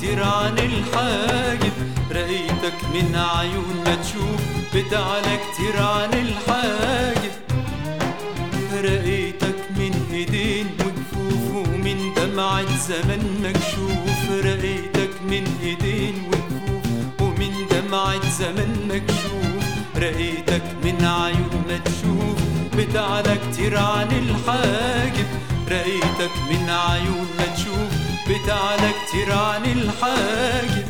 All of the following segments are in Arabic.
كتير عن الحاجب، رأيتك من عيون ما تشوف بتعلى كتير عن الحاجب. رأيتك من ايدين وكفوف ومن دمعة زمن مكشوف، رأيتك من ايدين وكفوف ومن دمعة زمن مكشوف. رأيتك من عيون ما تشوف بتعلى كتير عن الحاجب، رأيتك من عيون ما تشوف بتعلى كتير عن الحاجب.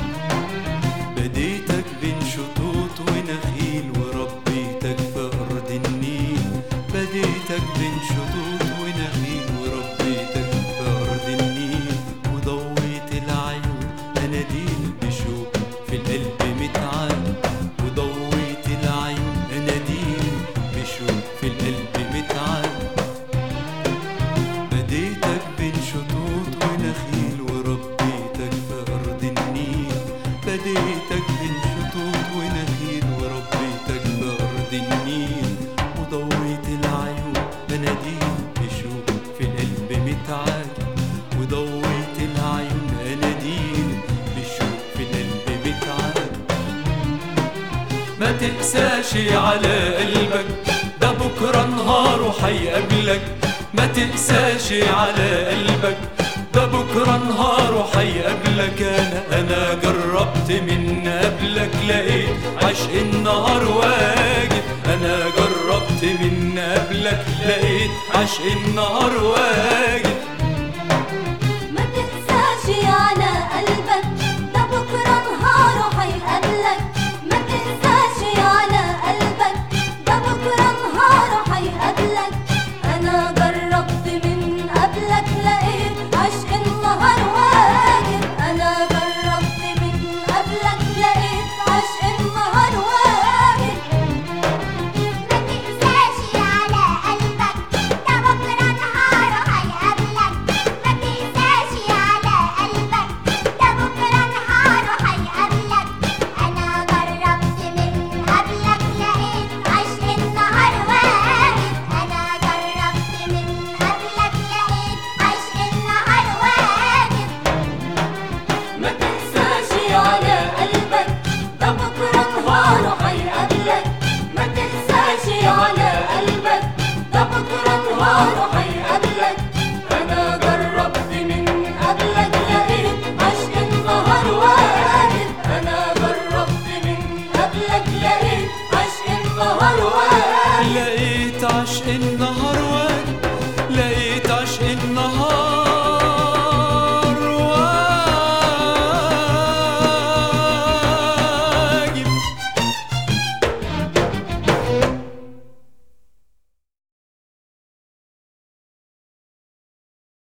بديتك بين شطوط ونخيل وربيتك في أرض النيل، بديتك بين شطوط ونخيل وربيتك في أرض النيل. وضويت العيون أناديل بشوق في القلب متعال، وضويت العيون أناديل بشوق في القلب متعال. بديتك بين شطوط ونخيل وربيتك في أرض النيل، بديتك بين شطوط ونخيل وربيتك في أرض النيل. وضويت العيون أناديل بشوق في القلب متعال، وضويت العيون أناديل بشوق في القلب متعال. ما تقساش على قلبك، ده بكرة نهاره حيقابلك. ما تقساش على قلبك، ده بكرة نهاره حيقابلك.